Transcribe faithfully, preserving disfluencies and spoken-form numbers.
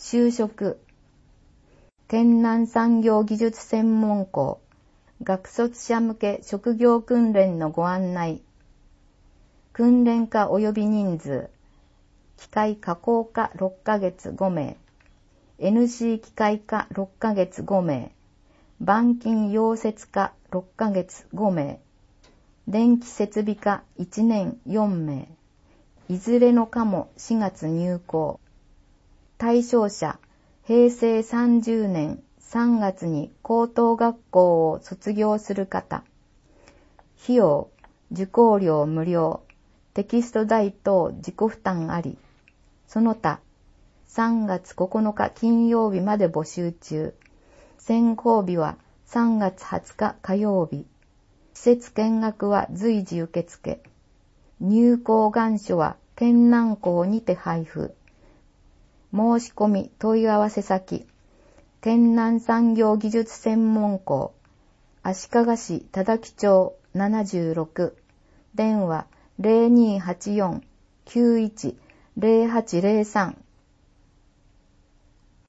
就職。県南産業技術専門校、学卒者向け職業訓練のご案内。訓練科及び人数。機械加工科ろっかげつごめい。エヌシー 機械科ろっかげつごめい。板金溶接科ろっかげつごめい。電気設備科いちねんよんめい。いずれの科もしがつ入校。対象者、へいせいさんじゅうねんさんがつに高等学校を卒業する方。費用、受講料無料。テキスト代等自己負担あり。その他、さんがつここのか金曜日まで募集中。選考日はさんがつはつか火曜日。施設見学は随時受付。入校願書は県南校にて配布。申し込み問い合わせ先。県南産業技術専門校。足利市多田木町ななじゅうろく。電話 ゼロにーはちよん きゅういち ゼロはちゼロさん